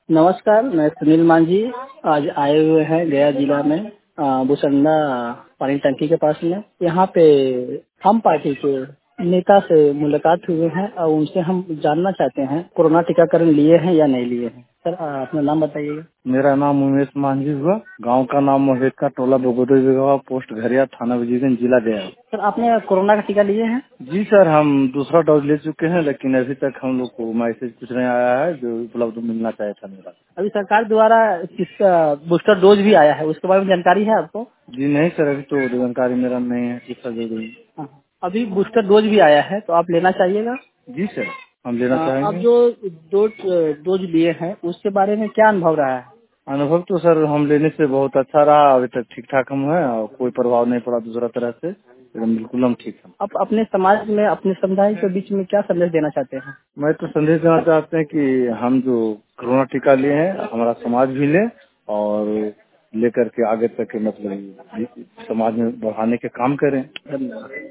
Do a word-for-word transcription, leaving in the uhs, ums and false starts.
नमस्कार, मैं सुनील मांझी आज आए हुए हैं गया जिला में अ, बुसंदा पानी टंकी के पास में। यहाँ पे हम पार्टी के नेता से मुलाकात हुए हैं और उनसे हम जानना चाहते हैं कोरोना टीकाकरण लिए हैं या नहीं लिए हैं। सर अ, अपना नाम बताइएगा। मेरा नाम उमेश मांझी हुआ। गांव का नाम मोहेका, टोला बगोदरी बेगवा, पोस्ट घरिया, थाना वजीरगंज, जिला गया। सर आपने कोरोना का टीका लिए हैं? जी सर, हम दूसरा डोज ले चुके हैं, लेकिन अभी तक हम लोग को मैसेज कुछ नहीं आया है जो उपलब्ध मिलना चाहिए था मेरा। अभी सरकार द्वारा किसका बूस्टर डोज भी आया है, उसके बारे में जानकारी है आपको? जी नहीं सर, अभी तो जानकारी मेरा नहीं है किसका दे रही। हाँ, अभी बूस्टर डोज भी आया है तो आप लेना चाहिएगा। जी सर, हम लेना अ, आप चाहेंगे। जो डोज डोज लिए हैं उसके बारे में क्या अनुभव रहा है? अनुभव तो सर हम लेने से बहुत अच्छा रहा। अभी तक ठीक ठाक हम हैं और कोई प्रभाव नहीं पड़ा दूसरा तरह से, एकदम बिल्कुल हम ठीक हैं। आप अपने समाज में अपने समुदाय के बीच में क्या संदेश देना चाहते हैं? मैं तो संदेश देना चाहते हैं कि हम जो कोरोना टीका लिए हैं हमारा समाज भी ले और लेकर के आगे तक के मतलब समाज में बढ़ाने के काम करें। धन्यवाद।